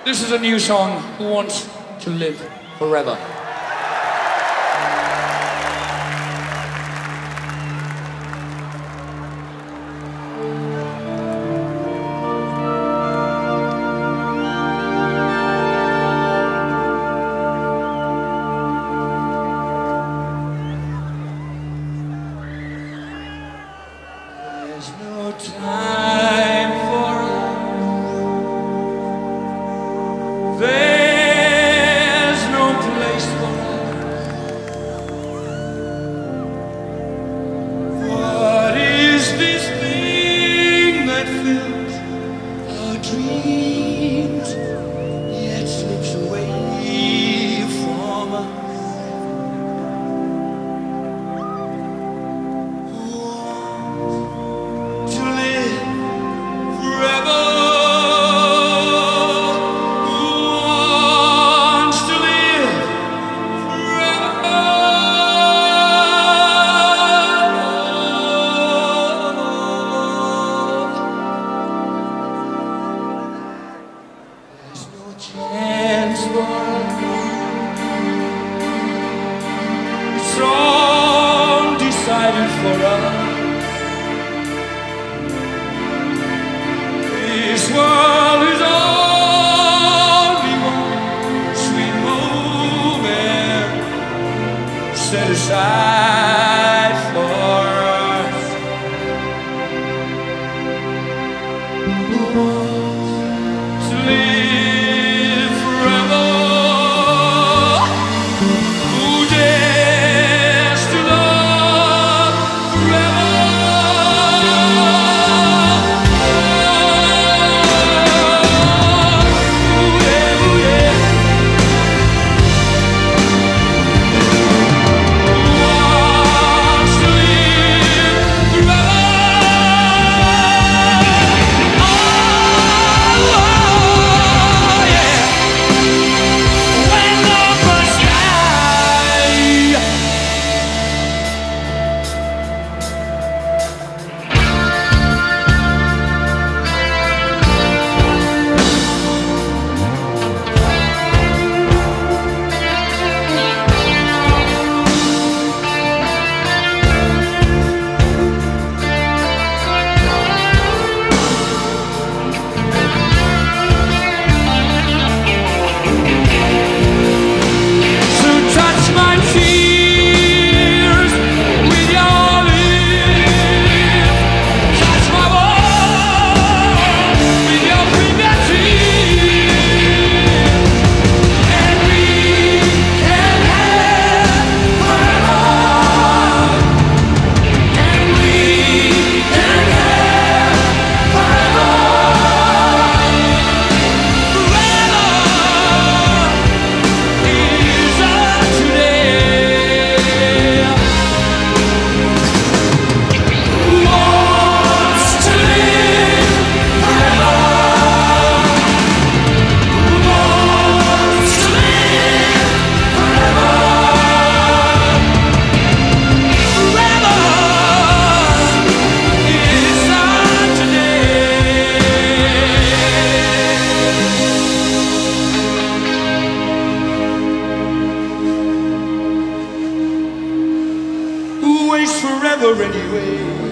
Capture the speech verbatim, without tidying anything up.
This is a new song, Who Wants to Live Forever? There's no time for us. There's no place for us. What is this thing that fills our dreams, yet slips away from us? To live forever. Who wants to live forever? There's no chance for us. It's all decided for us. This world is only one sweet moment set aside for us. Who wants to live forever? Who dares to love forever? Forever anyway.